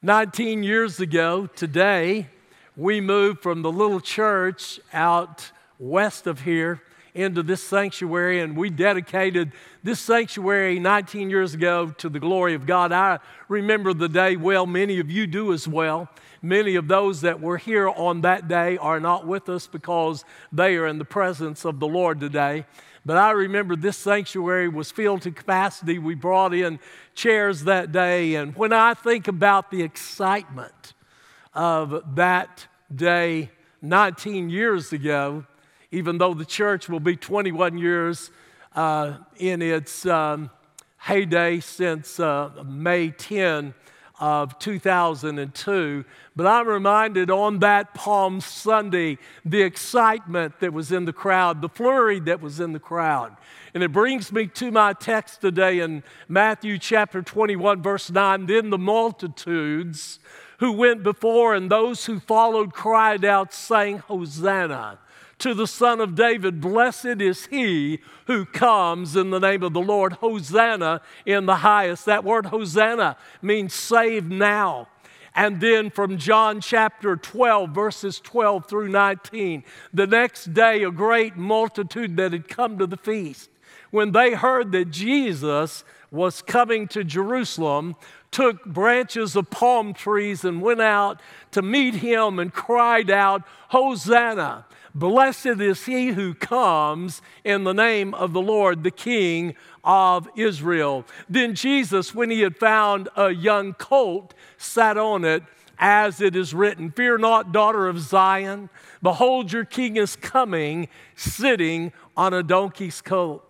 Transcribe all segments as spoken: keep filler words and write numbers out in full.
nineteen years ago today, we moved from the little church out west of here into this sanctuary, and we dedicated this sanctuary nineteen years ago to the glory of God. I remember the day well. Many of you do as well. Many of those that were here on that day are not with us because they are in the presence of the Lord today. But I remember this sanctuary was filled to capacity. We brought in chairs that day. And when I think about the excitement of that day nineteen years ago, even though the church will be twenty-one years uh, in its um, heyday since uh, May tenth of two thousand two. But I'm reminded on that Palm Sunday, the excitement that was in the crowd, the flurry that was in the crowd. And it brings me to my text today in Matthew chapter twenty-one, verse nine. Then the multitudes who went before and those who followed cried out, saying, Hosanna to the Son of David. Blessed is he who comes in the name of the Lord. Hosanna in the highest. That word Hosanna means save now. And then from John chapter twelve, verses twelve through nineteen, the next day a great multitude that had come to the feast, when they heard that Jesus was coming to Jerusalem, took branches of palm trees and went out to meet him and cried out, Hosanna! Blessed is he who comes in the name of the Lord, the King of Israel. Then Jesus, when he had found a young colt, sat on it, as it is written, Fear not, daughter of Zion. Behold, your king is coming, sitting on a donkey's colt.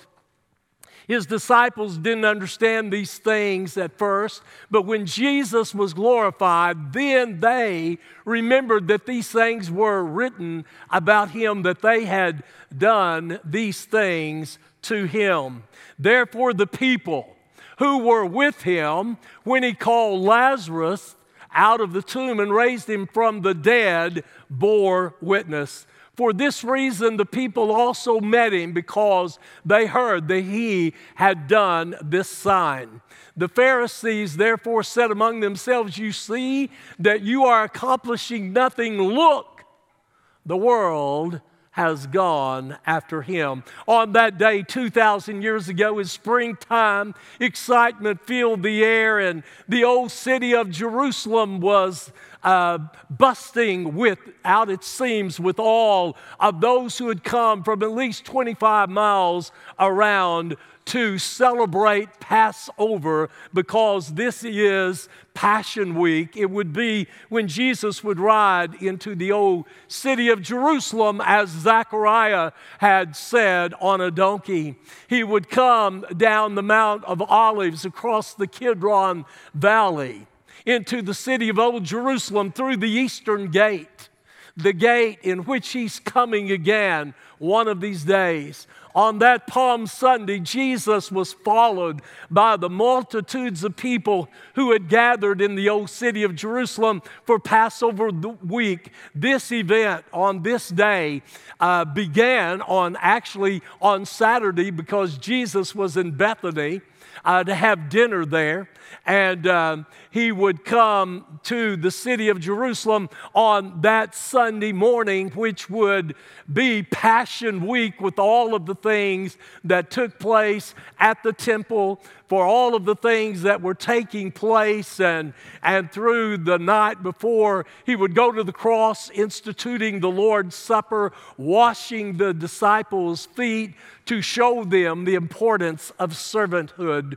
His disciples didn't understand these things at first, but when Jesus was glorified, then they remembered that these things were written about him, that they had done these things to him. Therefore, the people who were with him when he called Lazarus out of the tomb and raised him from the dead bore witness. For this reason, the people also met him, because they heard that he had done this sign. The Pharisees therefore said among themselves, You see that you are accomplishing nothing. Look, the world has gone after him. On that day, two thousand years ago, in springtime, excitement filled the air, and the old city of Jerusalem was Uh, busting with out its seams with all of those who had come from at least twenty-five miles around to celebrate Passover, because this is Passion Week. It would be when Jesus would ride into the old city of Jerusalem, as Zechariah had said, on a donkey. He would come down the Mount of Olives across the Kidron Valley into the city of Old Jerusalem through the eastern gate, the gate in which he's coming again one of these days. On that Palm Sunday, Jesus was followed by the multitudes of people who had gathered in the old city of Jerusalem for Passover week. This event on this day uh, began on actually on Saturday, because Jesus was in Bethany Uh, to have dinner there, and um, he would come to the city of Jerusalem on that Sunday morning, which would be Passion Week, with all of the things that took place at the temple, for all of the things that were taking place, and, and through the night before, he would go to the cross, instituting the Lord's Supper, washing the disciples' feet to show them the importance of servanthood.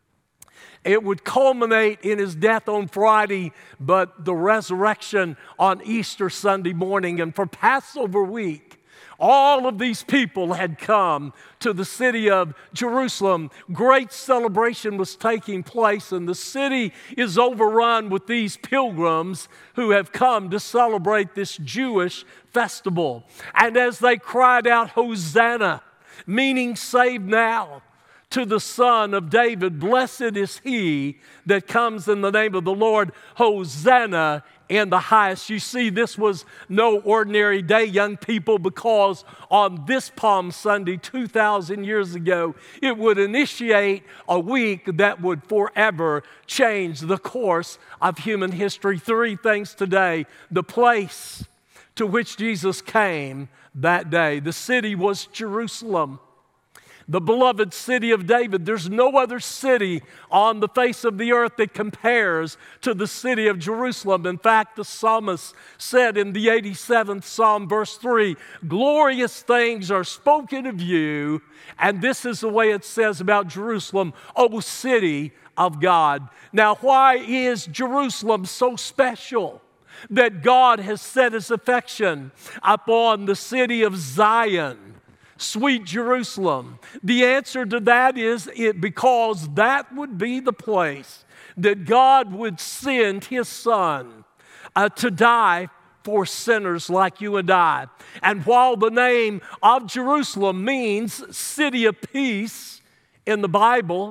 It would culminate in his death on Friday, but the resurrection on Easter Sunday morning. And for Passover week, all of these people had come to the city of Jerusalem. Great celebration was taking place, and the city is overrun with these pilgrims who have come to celebrate this Jewish festival. And as they cried out, Hosanna, meaning save now, to the Son of David, blessed is he that comes in the name of the Lord, Hosanna in the highest. You see, this was no ordinary day, young people, because on this Palm Sunday, two thousand years ago, it would initiate a week that would forever change the course of human history. Three things today: the place to which Jesus came that day. The city was Jerusalem, the beloved city of David. There's no other city on the face of the earth that compares to the city of Jerusalem. In fact, the psalmist said in the eighty-seventh Psalm, verse three, glorious things are spoken of you. And this is the way it says about Jerusalem, O city of God. Now, why is Jerusalem so special that God has set his affection upon the city of Zion, sweet Jerusalem? The answer to that is it because that would be the place that God would send his Son uh, to die for sinners like you and I. And while the name of Jerusalem means city of peace in the Bible,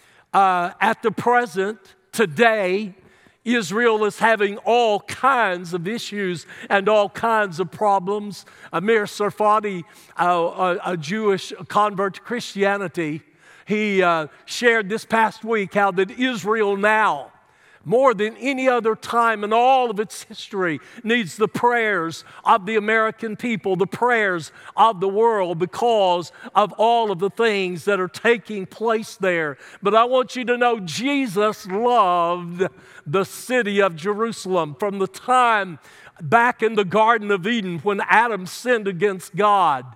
uh, at the present, today, Israel is having all kinds of issues and all kinds of problems. Amir Tsarfati, uh, a, a Jewish convert to Christianity, he uh, shared this past week how that Israel now, more than any other time in all of its history, needs the prayers of the American people, the prayers of the world, because of all of the things that are taking place there. But I want you to know Jesus loved the city of Jerusalem. From the time back in the Garden of Eden when Adam sinned against God,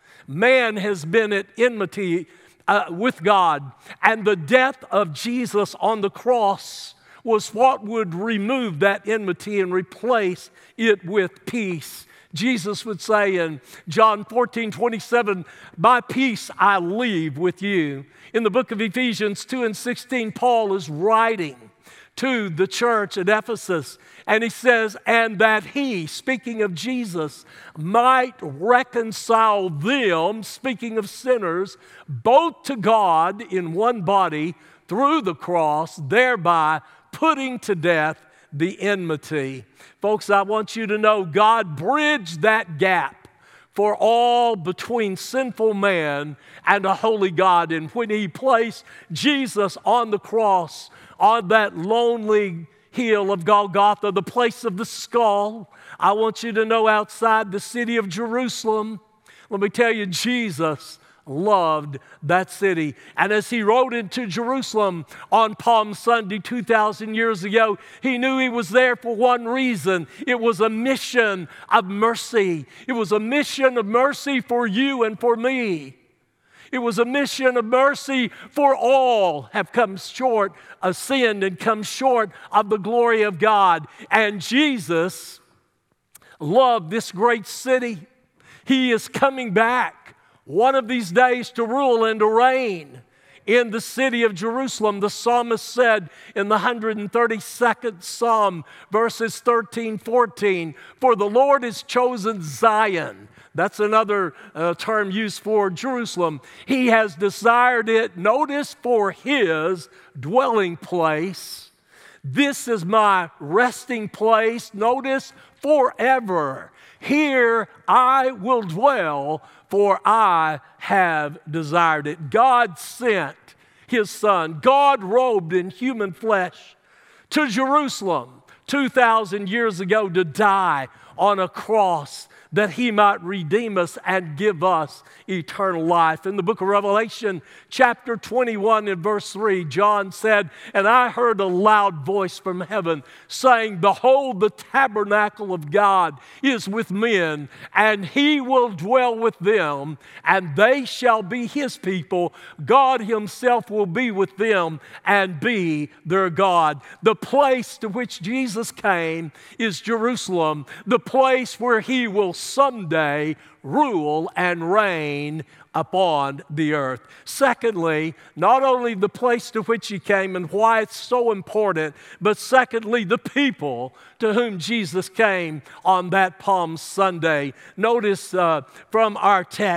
man has been at enmity uh, with God. And the death of Jesus on the cross was what would remove that enmity and replace it with peace. Jesus would say in John fourteen twenty-seven, my peace I leave with you. In the book of Ephesians two and sixteen, Paul is writing to the church at Ephesus, and he says, and that he, speaking of Jesus, might reconcile them, speaking of sinners, both to God in one body through the cross, thereby putting to death the enmity. Folks, I want you to know God bridged that gap for all between sinful man and a holy God. And when he placed Jesus on the cross, on that lonely hill of Golgotha, the place of the skull, I want you to know outside the city of Jerusalem, let me tell you, Jesus loved that city. And as he rode into Jerusalem on Palm Sunday two thousand years ago, he knew he was there for one reason. It was a mission of mercy. It was a mission of mercy for you and for me. It was a mission of mercy for all have come short of sin and come short of the glory of God. And Jesus loved this great city. He is coming back one of these days to rule and to reign in the city of Jerusalem. The psalmist said in the one hundred thirty-second Psalm, verses thirteen, fourteen, for the Lord has chosen Zion. That's another uh, term used for Jerusalem. He has desired it, notice, for his dwelling place. This is my resting place, notice, forever. Here I will dwell, for I have desired it. God sent his Son, God robed in human flesh, to Jerusalem two thousand years ago to die on a cross that he might redeem us and give us eternal life. In the book of Revelation, chapter twenty-one and verse three, John said, and I heard a loud voice from heaven saying, behold, the tabernacle of God is with men, and he will dwell with them, and they shall be his people. God himself will be with them and be their God. The place to which Jesus came is Jerusalem, the place where he will someday rule and reign upon the earth. Secondly, not only the place to which he came and why it's so important, but secondly, the people to whom Jesus came on that Palm Sunday. Notice uh, from our text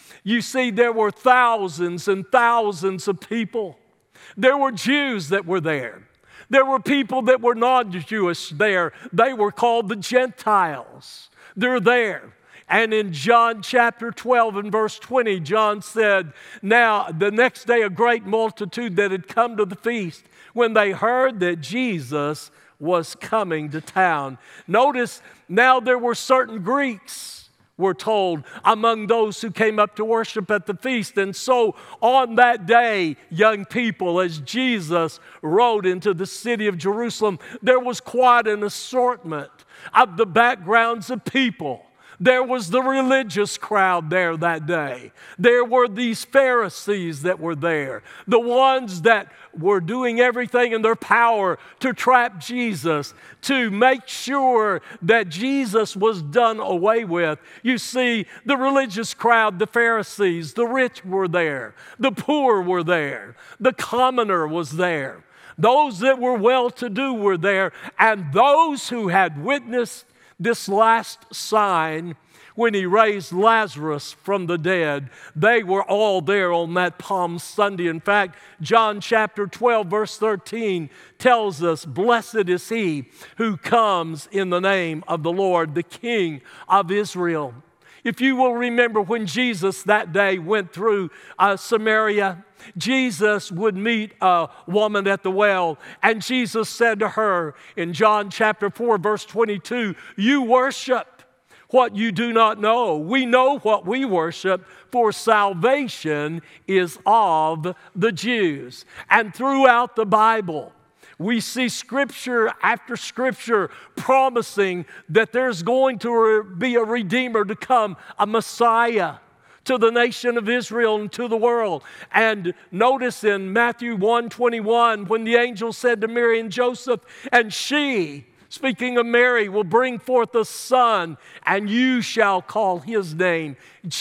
You see, there were thousands and thousands of people. There were Jews that were there. There were people that were non-Jewish there. They were called the Gentiles. They're there. And in John chapter twelve and verse twenty, John said, now the next day a great multitude that had come to the feast, when they heard that Jesus was coming to town. Notice, now there were certain Greeks, we're told, among those who came up to worship at the feast. And so on that day, young people, as Jesus rode into the city of Jerusalem, there was quite an assortment of the backgrounds of people. There was the religious crowd there that day. There were these Pharisees that were there, the ones that were doing everything in their power to trap Jesus, to make sure that Jesus was done away with. You see, the religious crowd, the Pharisees, the rich were there, the poor were there, the commoner was there. Those that were well-to-do were there, and those who had witnessed this last sign when he raised Lazarus from the dead, they were all there on that Palm Sunday. In fact, John chapter twelve, verse thirteen tells us, blessed is he who comes in the name of the Lord, the King of Israel. If you will remember, when Jesus that day went through uh, Samaria, Jesus would meet a woman at the well, and Jesus said to her in John chapter four, verse twenty-two, you worship what you do not know. We know what we worship, for salvation is of the Jews. And throughout the Bible, we see scripture after scripture promising that there's going to be a Redeemer to come, a Messiah to the nation of Israel and to the world. And notice in Matthew one twenty-one, when the angel said to Mary and Joseph, and she, speaking of Mary, will bring forth a son, and you shall call his name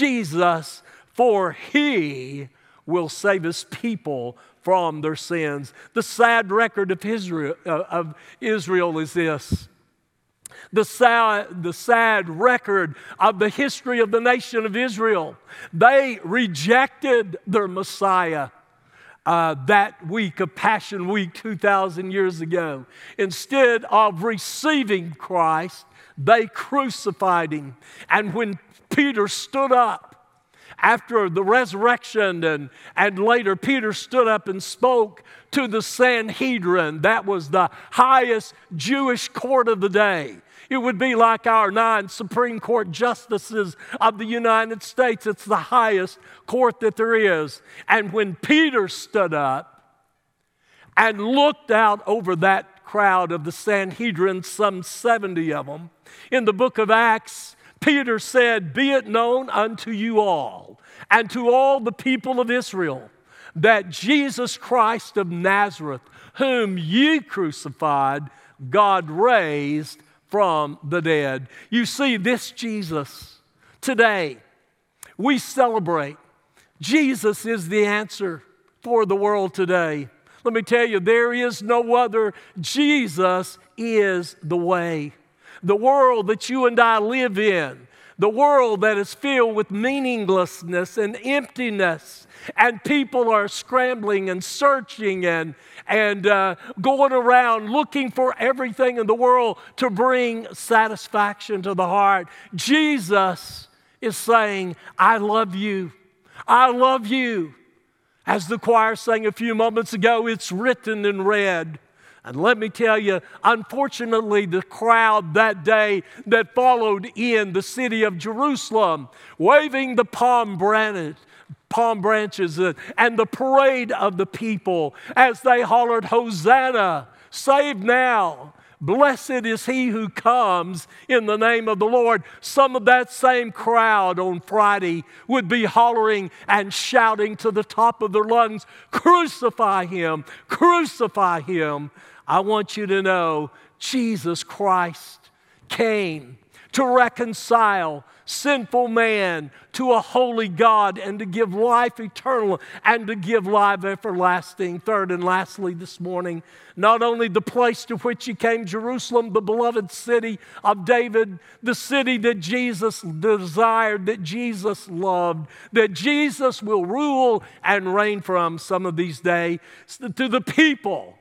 Jesus, for he will save his people from their sins. The sad record of Israel, uh, of Israel is this. The sad, the sad record of the history of the nation of Israel. They rejected their Messiah uh, that week of Passion Week two thousand years ago. Instead of receiving Christ, they crucified him. And when Peter stood up, after the resurrection and, and later, Peter stood up and spoke to the Sanhedrin. That was the highest Jewish court of the day. It would be like our nine Supreme Court justices of the United States. It's the highest court that there is. And when Peter stood up and looked out over that crowd of the Sanhedrin, some seventy of them, in the book of Acts, Peter said, be it known unto you all and to all the people of Israel that Jesus Christ of Nazareth, whom ye crucified, God raised from the dead. You see, this Jesus, today, we celebrate. Jesus is the answer for the world today. Let me tell you, there is no other. Jesus is the way. The world that you and I live in, the world that is filled with meaninglessness and emptiness, and people are scrambling and searching and, and uh, going around looking for everything in the world to bring satisfaction to the heart. Jesus is saying, I love you. I love you. As the choir sang a few moments ago, it's written in red. And let me tell you, unfortunately, the crowd that day that followed in the city of Jerusalem, waving the palm branches, palm branches and the parade of the people as they hollered, Hosanna, save now. Blessed is he who comes in the name of the Lord. Some of that same crowd on Friday would be hollering and shouting to the top of their lungs, crucify him, crucify him. I want you to know Jesus Christ came to reconcile sinful man to a holy God, and to give life eternal and to give life everlasting. Third and lastly this morning, not only the place to which he came, Jerusalem, the beloved city of David, the city that Jesus desired, that Jesus loved, that Jesus will rule and reign from some of these days, to the people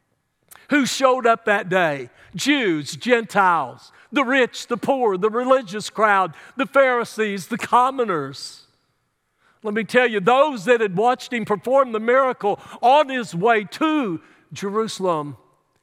who showed up that day, Jews, Gentiles, the rich, the poor, the religious crowd, the Pharisees, the commoners. Let me tell you, those that had watched him perform the miracle on his way to Jerusalem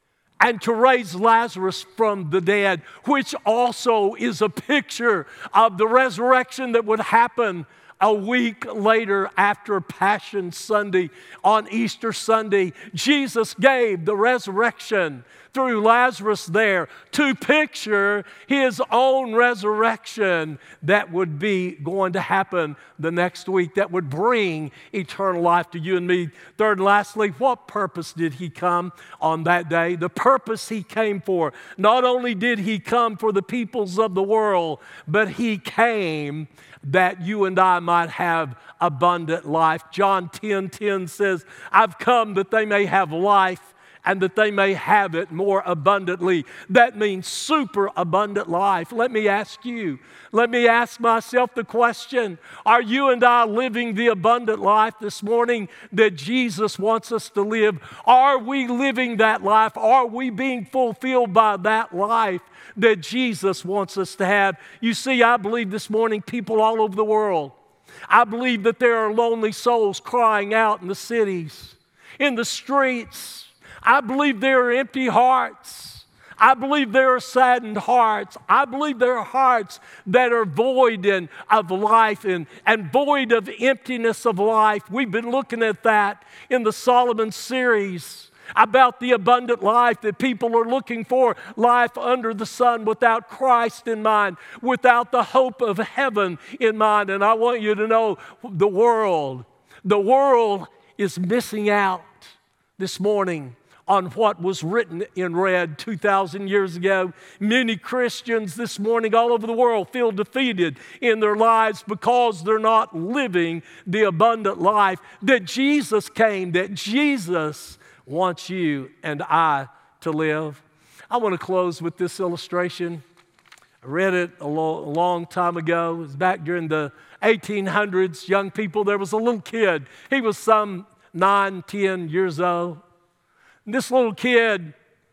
and to raise Lazarus from the dead, which also is a picture of the resurrection that would happen a week later after Passion Sunday, on Easter Sunday. Jesus gave the resurrection through Lazarus there to picture his own resurrection that would be going to happen the next week, that would bring eternal life to you and me. Third and lastly, what purpose did he come on that day? The purpose he came for. Not only did he come for the peoples of the world, but he came that you and I might have abundant life. John ten ten says, I've come that they may have life and that they may have it more abundantly. That means super abundant life. Let me ask you, let me ask myself the question, are you and I living the abundant life this morning that Jesus wants us to live? Are we living that life? Are we being fulfilled by that life that Jesus wants us to have? You see, I believe this morning people all over the world, I believe that there are lonely souls crying out in the cities, in the streets. I believe there are empty hearts. I believe there are saddened hearts. I believe there are hearts that are void in, of life and, and void of emptiness of life. We've been looking at that in the Solomon series about the abundant life that people are looking for, life under the sun without Christ in mind, without the hope of heaven in mind. And I want you to know the world, the world is missing out this morning on what was written in red two thousand years ago. Many Christians this morning all over the world feel defeated in their lives because they're not living the abundant life that Jesus came, that Jesus wants you and I to live. I want to close with this illustration. I read it a, lo- a long time ago. It was back during the eighteen hundreds. Young people, there was a little kid. He was some nine, ten years old. And this little kid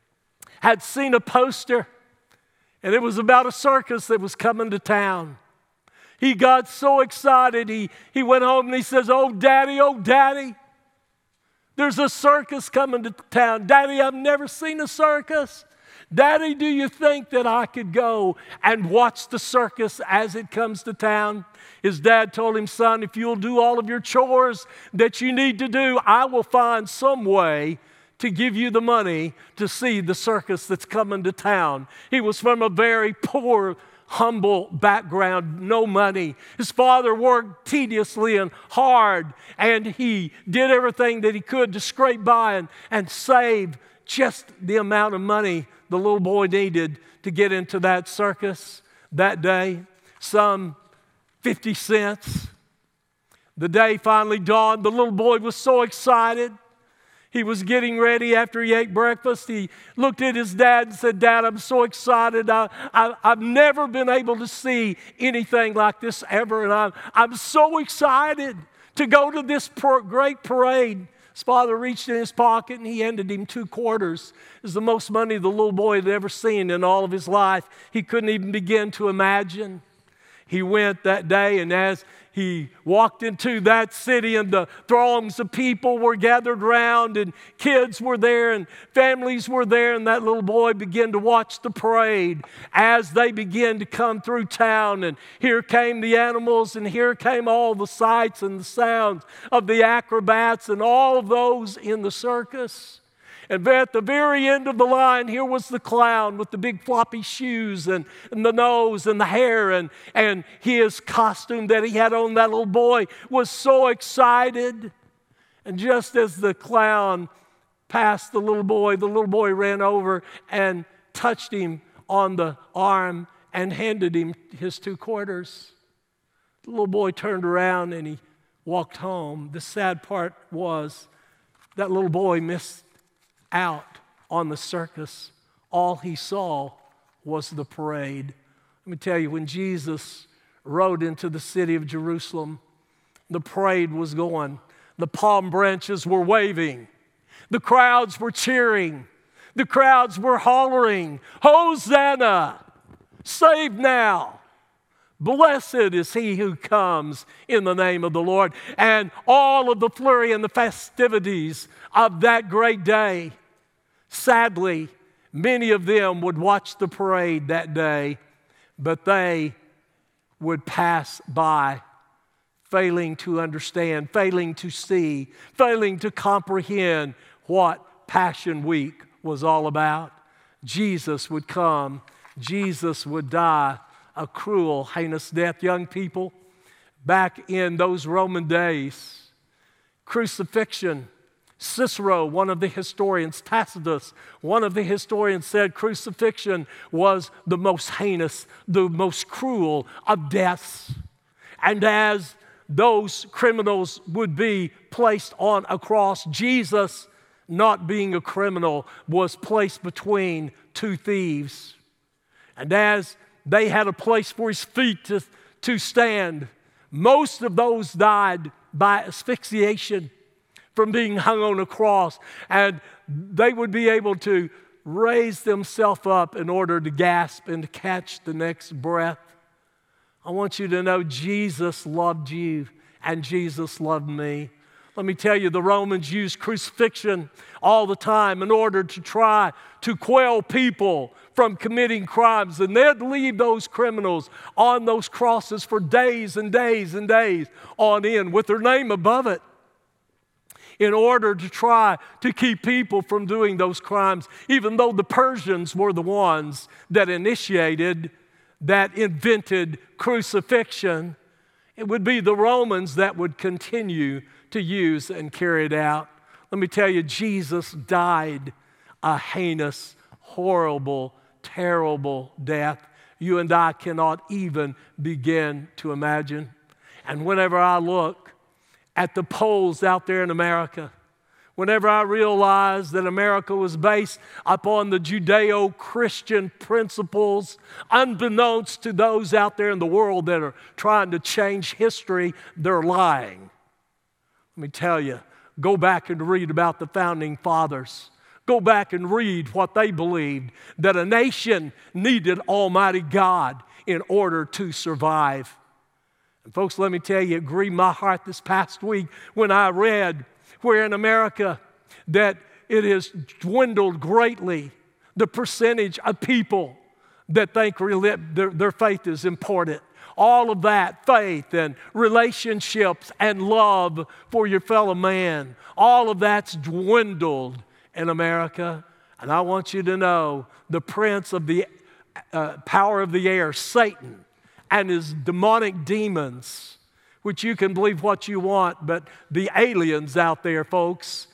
had seen a poster, and it was about a circus that was coming to town. He got so excited, he, he went home and he says, "Oh, Daddy, oh, Daddy, there's a circus coming to town. Daddy, I've never seen a circus. Daddy, do you think that I could go and watch the circus as it comes to town?" His dad told him, "Son, if you'll do all of your chores that you need to do, I will find some way to give you the money to see the circus that's coming to town." He was from a very poor, humble background, no money. His father worked tediously and hard, and he did everything that he could to scrape by and, and save just the amount of money the little boy needed to get into that circus that day, some fifty cents. The day finally dawned. The little boy was so excited. He was getting ready after he ate breakfast. He looked at his dad and said, "Dad, I'm so excited. I, I, I've never been able to see anything like this ever, and I'm, I'm so excited to go to this par- great parade." His father reached in his pocket and he handed him two quarters. It was the most money the little boy had ever seen in all of his life. He couldn't even begin to imagine. He went that day, and as he walked into that city and the throngs of people were gathered around and kids were there and families were there, and that little boy began to watch the parade as they began to come through town. And here came the animals, and here came all the sights and the sounds of the acrobats and all of those in the circus. And at the very end of the line, here was the clown with the big floppy shoes and, and the nose and the hair, and, and his costume that he had on. That little boy was so excited. And just as the clown passed the little boy, the little boy ran over and touched him on the arm and handed him his two quarters. The little boy turned around and he walked home. The sad part was that little boy missed out on the circus. All he saw was the parade. Let me tell you, when Jesus rode into the city of Jerusalem, the parade was going. The palm branches were waving. The crowds were cheering. The crowds were hollering, "Hosanna! Save now! Blessed is he who comes in the name of the Lord." And all of the flurry and the festivities of that great day, sadly, many of them would watch the parade that day, but they would pass by, failing to understand, failing to see, failing to comprehend what Passion Week was all about. Jesus would come. Jesus would die a cruel, heinous death. Young people, back in those Roman days, crucifixion, Cicero, one of the historians, Tacitus, one of the historians said crucifixion was the most heinous, the most cruel of deaths. And as those criminals would be placed on a cross, Jesus, not being a criminal, was placed between two thieves. And as they had a place for his feet to, to stand, most of those died by asphyxiation from being hung on a cross, and they would be able to raise themselves up in order to gasp and to catch the next breath. I want you to know Jesus loved you and Jesus loved me. Let me tell you, the Romans used crucifixion all the time in order to try to quell people from committing crimes. And they'd leave those criminals on those crosses for days and days and days on end with their name above it, in order to try to keep people from doing those crimes, even though the Persians were the ones that initiated, that invented crucifixion. It would be the Romans that would continue to use and carry it out. Let me tell you, Jesus died a heinous, horrible, terrible death you and I cannot even begin to imagine. And whenever I look at the polls out there in America, whenever I realize that America was based upon the Judeo-Christian principles, unbeknownst to those out there in the world that are trying to change history, they're lying. Let me tell you, go back and read about the founding fathers. Go back and read what they believed, that a nation needed Almighty God in order to survive. And folks, let me tell you, it grieved my heart this past week when I read where in America that it has dwindled greatly, the percentage of people that think their, their faith is important. All of that, faith and relationships and love for your fellow man, all of that's dwindled in America. And I want you to know the prince of the uh, power of the air, Satan, and his demonic demons, which you can believe what you want, but the aliens out there, folks,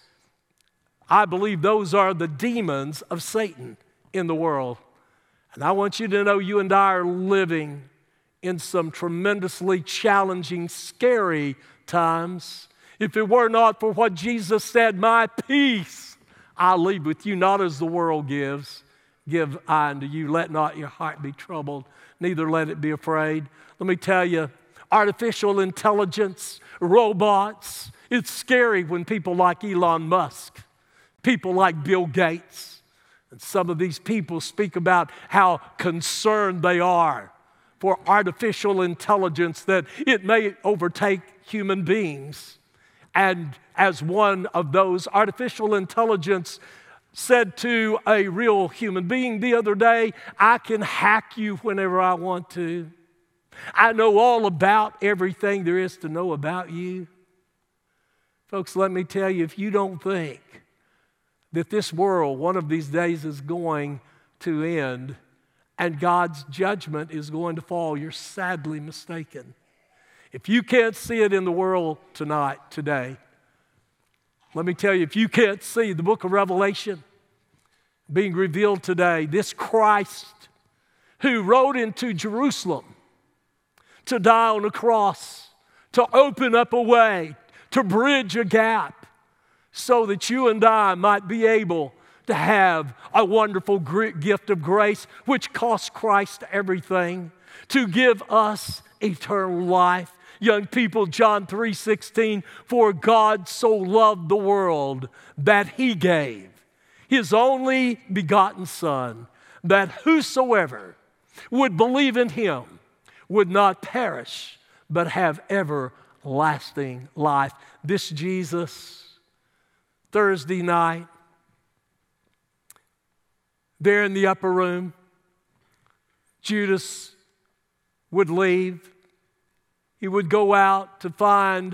I believe those are the demons of Satan in the world. And I want you to know you and I are living in some tremendously challenging, scary times. If it were not for what Jesus said, "My peace I leave with you, not as the world gives, give I unto you. Let not your heart be troubled, neither let it be afraid." Let me tell you, artificial intelligence, robots, it's scary when people like Elon Musk, people like Bill Gates, and some of these people speak about how concerned they are for artificial intelligence, that it may overtake human beings. And as one of those, artificial intelligence said to a real human being the other day, "I can hack you whenever I want to. I know all about everything there is to know about you." Folks, let me tell you, if you don't think that this world one of these days is going to end and God's judgment is going to fall, you're sadly mistaken. If you can't see it in the world tonight, today, let me tell you, if you can't see the book of Revelation being revealed today, this Christ who rode into Jerusalem to die on a cross, to open up a way, to bridge a gap, so that you and I might be able to have a wonderful gift of grace, which cost Christ everything, to give us eternal life. Young people, John three sixteen, for God so loved the world that He gave His only begotten Son, that whosoever would believe in Him would not perish, but have everlasting life. This Jesus, Thursday night, there in the upper room, Judas would leave. He would go out to find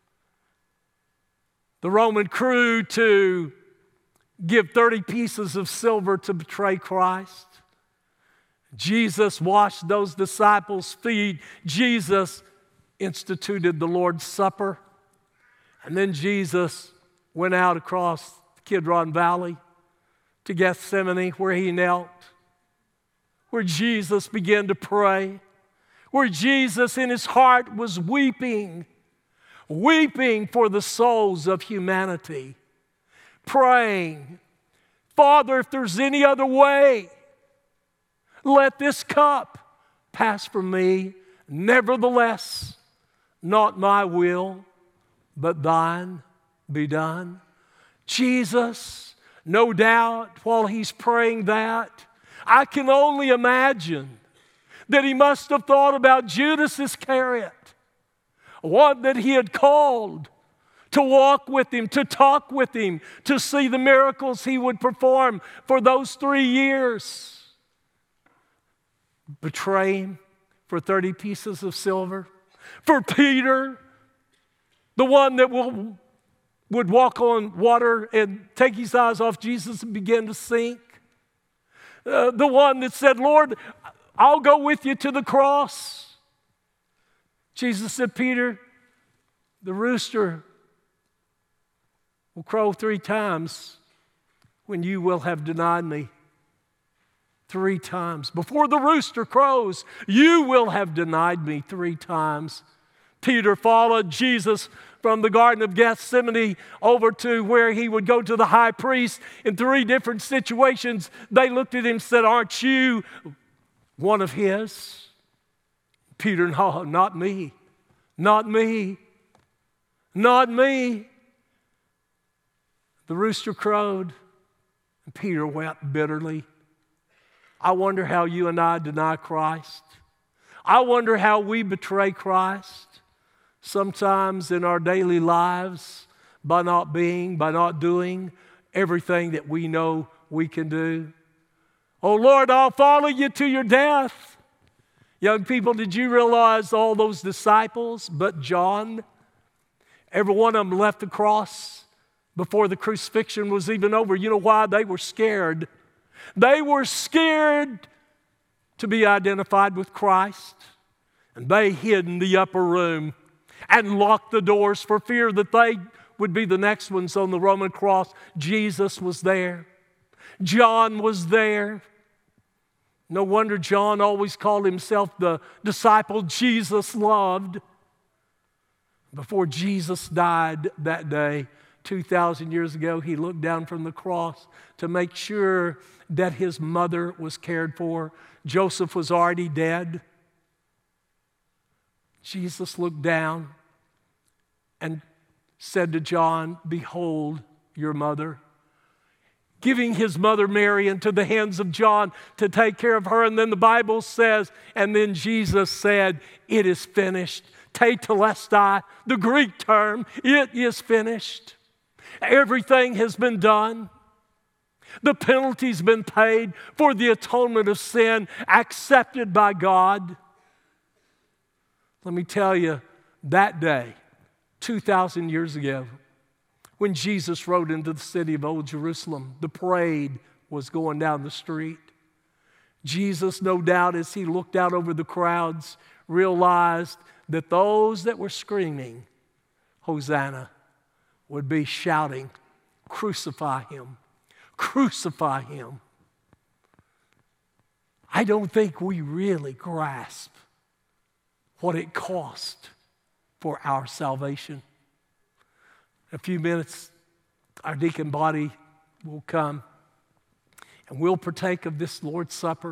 the Roman crew to give thirty pieces of silver to betray Christ. Jesus washed those disciples' feet. Jesus instituted the Lord's Supper. And then Jesus went out across Kidron Valley to Gethsemane, where He knelt, where Jesus began to pray, where Jesus in His heart was weeping, weeping for the souls of humanity, praying, Father, if there's any other way, let this cup pass from me. Nevertheless, not my will, but thine be done. Jesus, no doubt, while He's praying that, I can only imagine that He must have thought about Judas Iscariot, one that He had called to walk with Him, to talk with Him, to see the miracles He would perform for those three years. Betray Him for thirty pieces of silver. For Peter, the one that will, would walk on water and take his eyes off Jesus and begin to sink. Uh, the one that said, Lord, I'll go with you to the cross. Jesus said, Peter, the rooster will crow three times when you will have denied me. Three times. Before the rooster crows, you will have denied me three times. Peter followed Jesus from the Garden of Gethsemane over to where he would go to the high priest. In three different situations, they looked at him and said, aren't you one of his? Peter, no, not me. Not me. Not me. The rooster crowed, and Peter wept bitterly. I wonder how you and I deny Christ. I wonder how we betray Christ sometimes in our daily lives by not being, by not doing everything that we know we can do. Oh Lord, I'll follow you to your death. Young people, did you realize all those disciples but John, every one of them left the cross before the crucifixion was even over? You know why? They were scared. They were scared to be identified with Christ, and they hid in the upper room and locked the doors for fear that they would be the next ones on the Roman cross. Jesus was there. John was there. No wonder John always called himself the disciple Jesus loved. Before Jesus died that day, two thousand years ago, He looked down from the cross to make sure that His mother was cared for. Joseph was already dead. Jesus looked down and said to John, behold your mother. Giving His mother Mary into the hands of John to take care of her. And then the Bible says, and then Jesus said, it is finished. Tetelestai, the Greek term, it is finished. Everything has been done. The penalty's been paid for the atonement of sin, accepted by God. Let me tell you, that day, two thousand years ago, when Jesus rode into the city of Old Jerusalem, the parade was going down the street. Jesus, no doubt, as He looked out over the crowds, realized that those that were screaming, Hosanna, would be shouting, crucify Him, crucify Him. I don't think we really grasp what it cost for our salvation. In a few minutes, our deacon body will come and we'll partake of this Lord's Supper.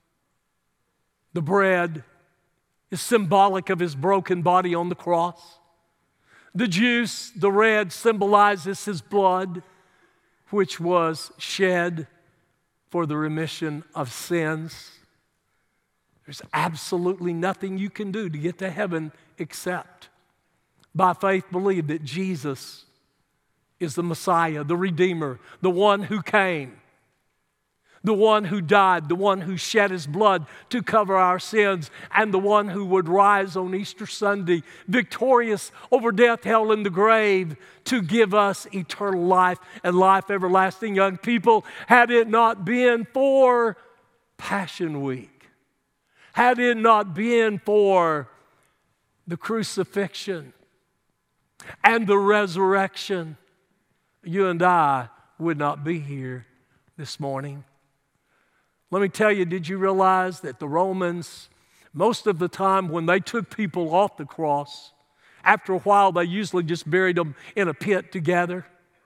The bread is symbolic of his broken body on the cross. The juice, the red, symbolizes his blood, which was shed for the remission of sins. There's absolutely nothing you can do to get to heaven except by faith believe that Jesus is the Messiah, the Redeemer, the one who came, the one who died, the one who shed his blood to cover our sins, and the one who would rise on Easter Sunday, victorious over death, hell, and the grave, to give us eternal life and life everlasting. Young people, had it not been for Passion Week, had it not been for the crucifixion and the resurrection, you and I would not be here this morning. Let me tell you, did you realize that the Romans, most of the time when they took people off the cross, after a while they usually just buried them in a pit together?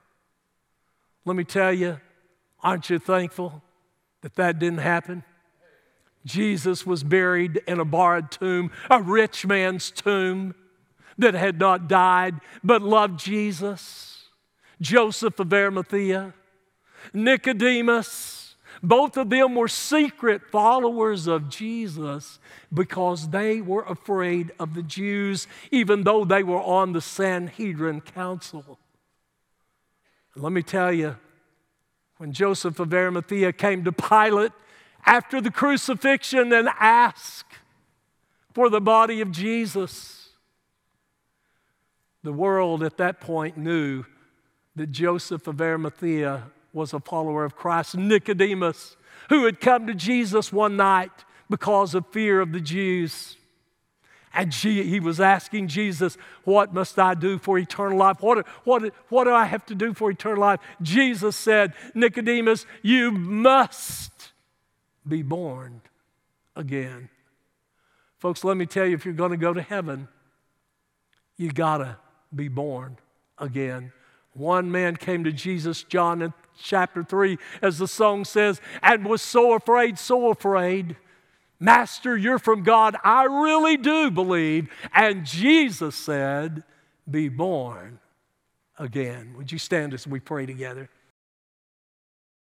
Let me tell you, aren't you thankful that that didn't happen? Jesus was buried in a borrowed tomb, a rich man's tomb that had not died but loved Jesus. Joseph of Arimathea, Nicodemus, both of them were secret followers of Jesus because they were afraid of the Jews, even though they were on the Sanhedrin council. Let me tell you, when Joseph of Arimathea came to Pilate after the crucifixion and asked for the body of Jesus, the world at that point knew that Joseph of Arimathea was a follower of Christ. Nicodemus, who had come to Jesus one night because of fear of the Jews, and he was asking Jesus, what must I do for eternal life? What, what, what do I have to do for eternal life? Jesus said, Nicodemus, you must be born again. Folks, let me tell you, if you're going to go to heaven, you got to be born again. One man came to Jesus, John in chapter three, as the song says, and was so afraid, so afraid. Master, you're from God. I really do believe. And Jesus said, be born again. Would you stand as we pray together?